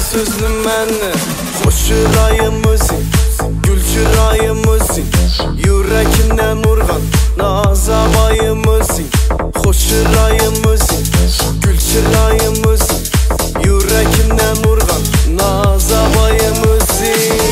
sözlüm mənni, xoş çırayımızın, gül çırayımızın, yürekinden urgan nazabayımızın, xoş çırayımızın, gül çırayımızın, yürekinden urgan nazabayımızın.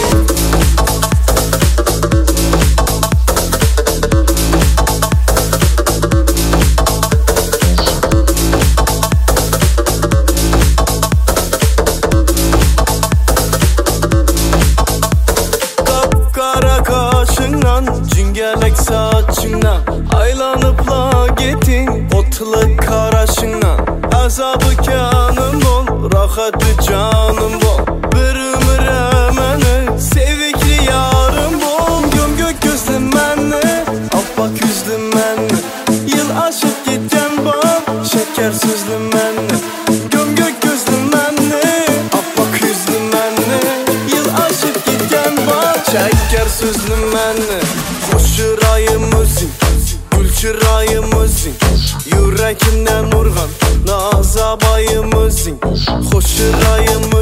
Cingelek saçından aylanıpla getin otlu karaşından. Azabı kanım bol, rahatı canım bol. Bir ömre məni sevikli yarım bol. Göm gök gözlüm mənni, appak yüzlüm mənni, yıl aşıp gitken bal, şeker sözlüm mənni. Göm gök gözlüm mənni, appak yüzlüm mənni, yıl aşıp gitken bal, şeker sözlüm mənni. Xoş çırayımızın, gül çırayımızın, yürekinden urgan nazabayımızın, xoş çırayımızın.